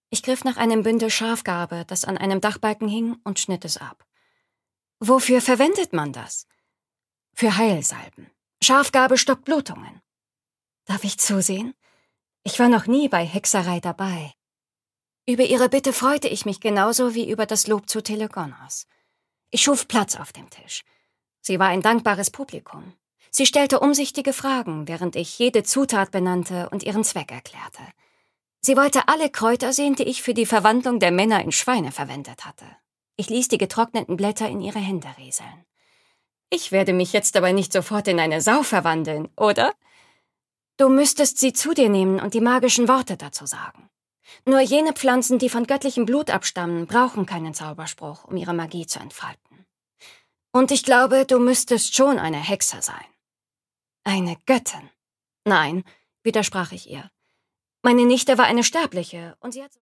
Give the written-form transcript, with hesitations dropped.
Ich griff nach einem Bündel Schafgarbe, das an einem Dachbalken hing, und schnitt es ab. »Wofür verwendet man das?« »Für Heilsalben. Schafgarbe stoppt Blutungen.« »Darf ich zusehen? Ich war noch nie bei Hexerei dabei.« Über ihre Bitte freute ich mich genauso wie über das Lob zu Telegonos. Ich schuf Platz auf dem Tisch. Sie war ein dankbares Publikum. Sie stellte umsichtige Fragen, während ich jede Zutat benannte und ihren Zweck erklärte. Sie wollte alle Kräuter sehen, die ich für die Verwandlung der Männer in Schweine verwendet hatte. Ich ließ die getrockneten Blätter in ihre Hände rieseln. »Ich werde mich jetzt aber nicht sofort in eine Sau verwandeln, oder?« »Du müsstest sie zu dir nehmen und die magischen Worte dazu sagen. Nur jene Pflanzen, die von göttlichem Blut abstammen, brauchen keinen Zauberspruch, um ihre Magie zu entfalten. Und ich glaube, du müsstest schon eine Hexe sein.« »Eine Göttin?« »Nein«, widersprach ich ihr. »Meine Nichte war eine Sterbliche, und sie hat...«